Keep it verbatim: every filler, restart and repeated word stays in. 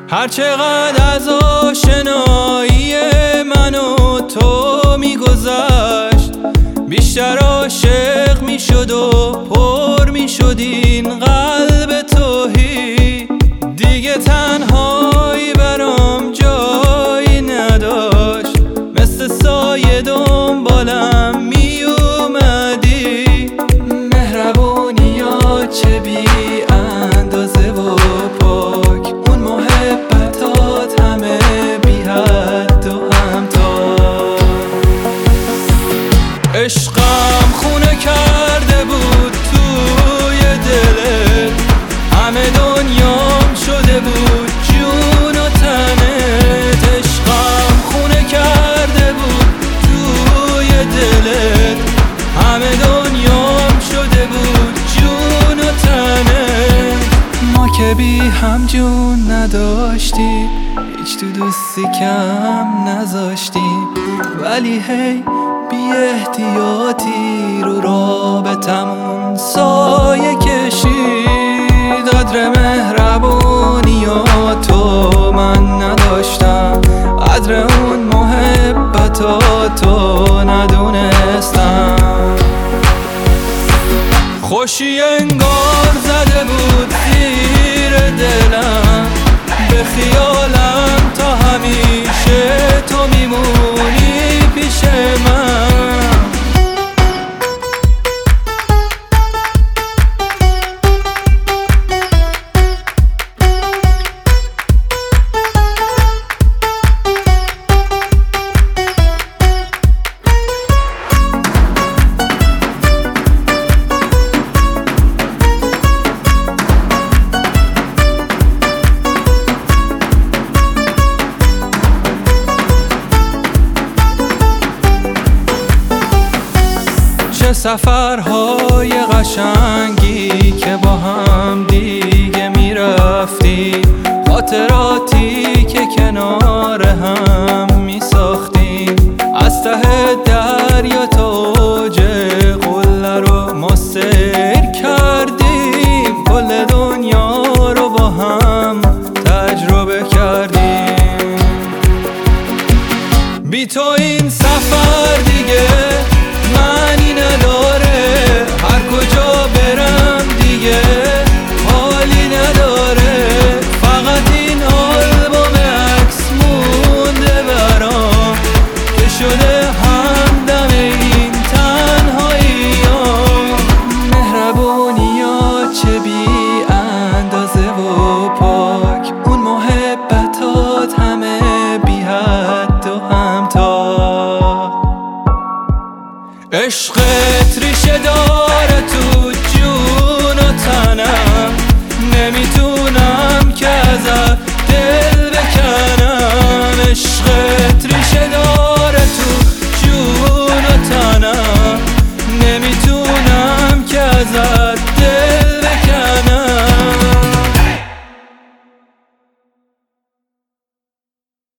هرچقدر از آشنایی من و تو میگذشت بیشتر عاشق میشد و پر میشد این قلب توهی. دیگه تنهایی برام جایی نداشت، مثل سایه دنبالم می اومدی. مهربونیات چه بی اندازه و پاک، اون محبتات همه بی حد و همتا. عشقم خونه کرده بود توی دلت، همه دنیام شده بود جون و تنت. عشقم خونه کرده بود توی دلت، همه دنیام شده بود جون و تنت. ما که بی هم جون نداشتیم، هیچ تو دوستی کم نذاشتیم، ولی هی بی احتیاطی رو رابطمون سایه کشید. قدر مهربونیاتو من نداشتم، قدر اون محبتاتو ندونستم. خوشی انگار زده بود زیر دلم، به خیالم تا همیشه تو میمونی پیش من. چه سفرهای قشنگی که با هم دیگه میرفتیم، خاطراتی که کنار هم میساختیم. از ته دریا تا اوج قله رو ما سیر کردیم، کل دنیا رو با هم تجربه کردیم. بی تو این سفر دیگه معنی نداره، هر کجا برم دیگه حالی نداره. فقط این آلبوم عکس مونده برام که شده همدم این تنهایی‌ها. مهربونیات چه بی اندازه و پاک، اون محبتات همه بی حد و همتا. عشقت ریشه داره تو